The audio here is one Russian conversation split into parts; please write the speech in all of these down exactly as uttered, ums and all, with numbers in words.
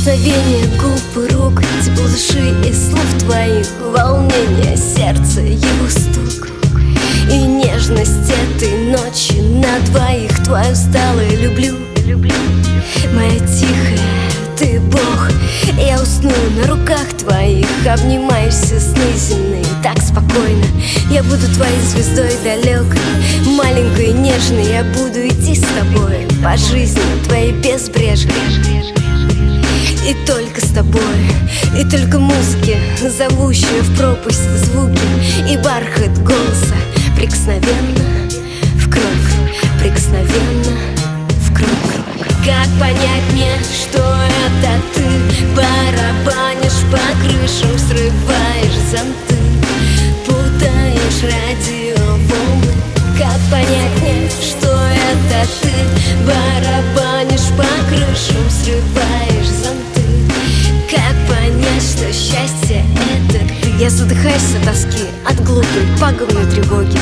Прикосновение губ и рук, тепло души и слов твоих, волнение сердца, его стук и нежность этой ночи на двоих. Твою усталую люблю, моя тихая, ты Бог. Я усну на руках твоих, обнимаю все сны земные так спокойно. Я буду твоей звездой далекой, маленькой и нежной. Я буду идти с тобой по жизни твоей безбрежной. И только с тобой, и только музыки, зовущие в пропасть звуки, и бархат голоса прикосновенно в кровь, прикосновенно в кровь. Как понять мне, что это ты? Барабанишь по крышам, срываешь зонты, путаешь радиоволны. Как понять мне, что это ты? Барабанишь по крышам, срываешь зонты. Как понять, что счастье это ты? Я задыхаюсь от тоски, от глупой, пагубной тревоги.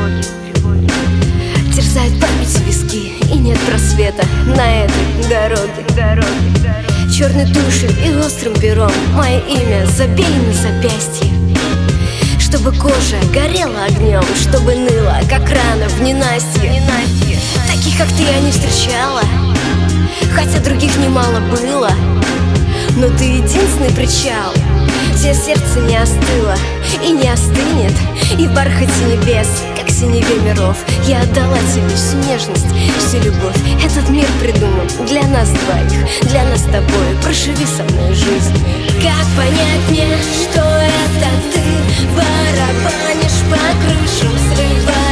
Терзает память виски, и нет просвета на этой дороге. Черной тушью и острым пером мое имя забей на запястье, чтобы кожа горела огнем, чтобы ныла, как рана в ненастье. Таких, как ты, я не встречала, хотя других немало было. Но ты единственный причал, где сердце не остыло и не остынет. И в бархате небес, как синеве миров, я отдала тебе всю нежность, всю любовь. Этот мир придуман для нас двоих, для нас с тобой. Проживи со мной жизнь. Как понять мне, что это ты? Барабанишь по крышам, срываешь